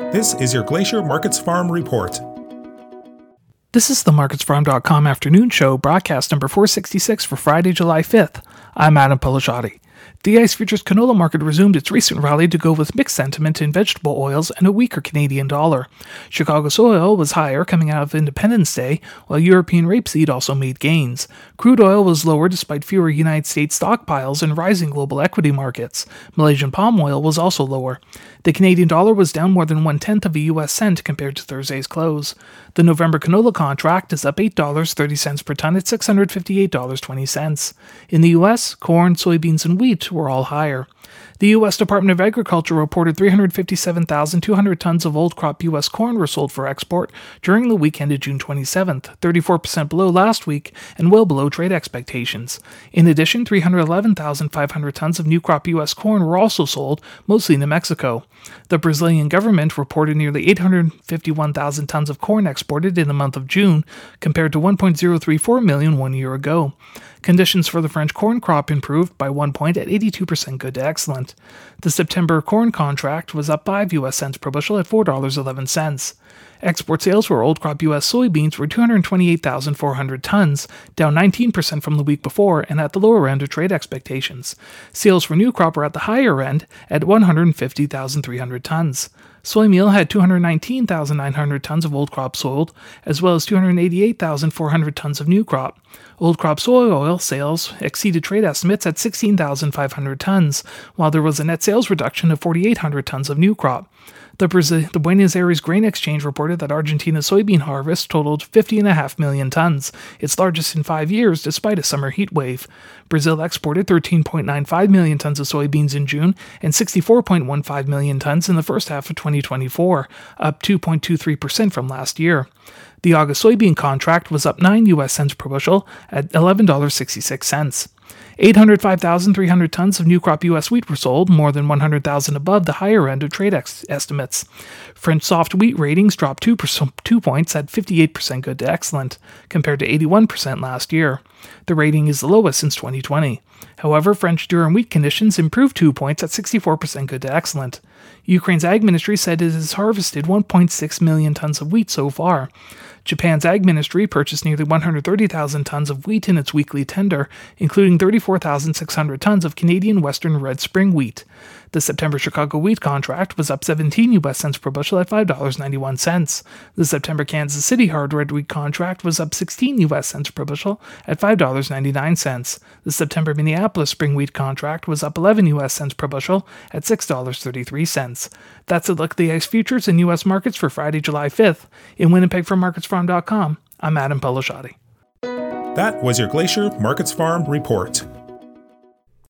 This is your Glacier Markets Farm Report. This is the MarketsFarm.com afternoon show, broadcast number 466 for Friday, July 5th. I'm Adam Pelagiotti. The ICE Futures canola market resumed its recent rally to go with mixed sentiment in vegetable oils and a weaker Canadian dollar. Chicago soy oil was higher coming out of Independence Day, while European rapeseed also made gains. Crude oil was lower despite fewer United States stockpiles and rising global equity markets. Malaysian palm oil was also lower. The Canadian dollar was down more than 1/10 of a U.S. cent compared to Thursday's close. The November canola contract is up $8.30 per ton at $658.20. In the U.S., corn, soybeans, and wheat were all higher. The U.S. Department of Agriculture reported 357,200 tons of old crop U.S. corn were sold for export during the week ended June 27th, 34% below last week and well below trade expectations. In addition, 311,500 tons of new crop U.S. corn were also sold, mostly to Mexico. The Brazilian government reported nearly 851,000 tons of corn exported in the month of June, compared to 1.034 million 1 year ago. Conditions for the French corn crop improved by 1 point at 82% good to excellent. The September corn contract was up 5 U.S. cents per bushel at $4.11. Export sales for old crop U.S. soybeans were 228,400 tons, down 19% from the week before and at the lower end of trade expectations. Sales for new crop were at the higher end at 150,300 tons. Soy meal had 219,900 tons of old crop sold, as well as 288,400 tons of new crop. Old crop soy oil sales exceeded trade estimates at 16,500 tons, while there was a net sales reduction of 4,800 tons of new crop. The Buenos Aires Grain Exchange reported that Argentina's soybean harvest totaled 50.5 million tons, its largest in 5 years despite a summer heat wave. Brazil exported 13.95 million tons of soybeans in June and 64.15 million tons in the first half of 2024, up 2.23% from last year. The August soybean contract was up 9 U.S. cents per bushel at $11.66. 805,300 tons of new crop U.S. wheat were sold, more than 100,000 above the higher end of trade estimates. French soft wheat ratings dropped 2 points at 58% good to excellent, compared to 81% last year. The rating is the lowest since 2020. However, French durum wheat conditions improved 2 points at 64% good to excellent. Ukraine's Ag Ministry said it has harvested 1.6 million tons of wheat so far. Japan's Ag Ministry purchased nearly 130,000 tons of wheat in its weekly tender, including 34,600 tons of Canadian Western Red Spring wheat. The September Chicago wheat contract was up 17 U.S. cents per bushel at $5.91. The September Kansas City hard red wheat contract was up 16 U.S. cents per bushel at $5.99. The September Minneapolis spring wheat contract was up 11 U.S. cents per bushel at $6.33. That's a look at the ICE futures and U.S. markets for Friday, July 5th. In Winnipeg from MarketsFarm.com, I'm Adam Pelagiotti. That was your Glacier Markets Farm Report.